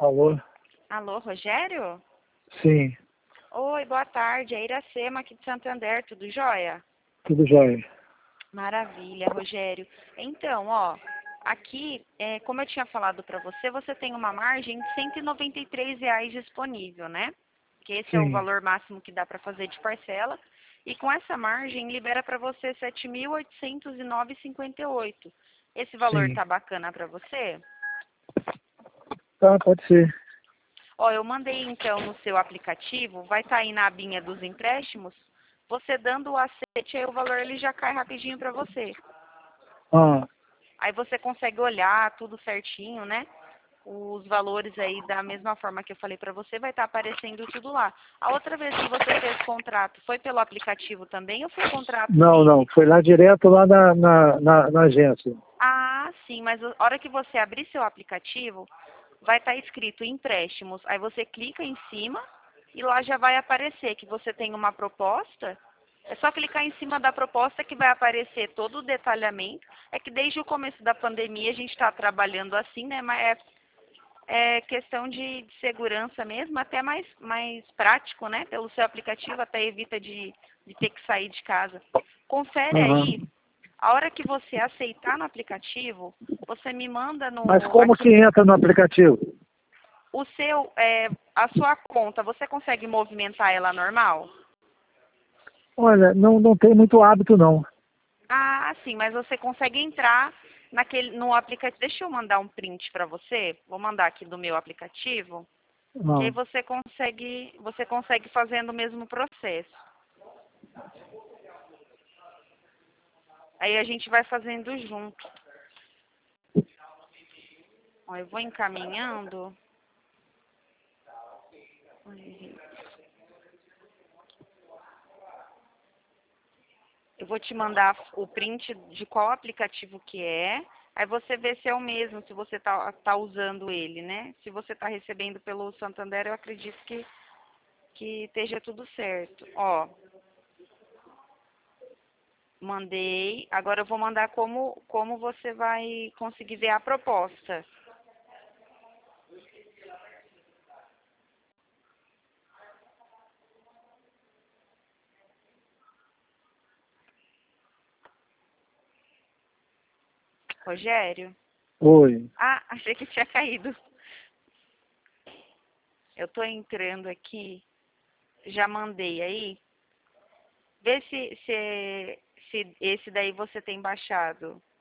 Alô? Alô, Rogério? Sim, Oi, boa tarde. É Iracema aqui de Santander, tudo jóia? tudo jóia. Maravilha, Rogério. Então, ó, aqui, como eu tinha falado para você, você tem uma margem de R$ 193 disponível, né? Que esse é o Sim, valor máximo que dá para fazer de parcela. E com essa margem, libera para você R$ 7.809,58. Esse valor sim. tá bacana para você? Tá, pode ser. Ó, eu mandei então no seu aplicativo, vai estar aí na abinha dos empréstimos, você dando o acete, aí o valor ele já cai rapidinho para você. Ah, Aí você consegue olhar tudo certinho, né? Os valores aí da mesma forma que eu falei para você, vai estar aparecendo tudo lá. A outra vez que você fez contrato, foi pelo aplicativo também ou foi contrato não. físico? Foi lá direto lá na agência. Ah, sim, mas a hora que você abrir seu aplicativo, vai estar escrito empréstimos. Aí você clica em cima e lá já vai aparecer que você tem uma proposta. É só clicar em cima da proposta que vai aparecer todo o detalhamento. É que desde o começo da pandemia a gente está trabalhando assim, né? Mas é questão de segurança mesmo, até mais prático, né? Pelo seu aplicativo, até evita de ter que sair de casa. Confere aí. Aham. A hora que você aceitar no aplicativo, você me manda Mas no como aqui que entra no aplicativo? o seu a sua conta, você consegue movimentar ela normal? Olha, não tem muito hábito, não. Ah, sim, mas você consegue entrar no aplicativo. Deixa eu mandar um print para você. Vou mandar aqui do meu aplicativo, que aí Não. você consegue fazendo o mesmo processo. Aí a gente vai fazendo junto. Ó, eu vou encaminhando. Eu vou te mandar o print de qual aplicativo que é. Aí você vê se é o mesmo, se você tá usando ele, né? Se você tá recebendo pelo Santander, eu acredito que esteja tudo certo. Ó, mandei. Agora eu vou mandar como você vai conseguir ver a proposta. Rogério? Oi. Ah, achei que tinha caído. Eu tô entrando aqui, já mandei aí. Vê se esse daí você tem baixado.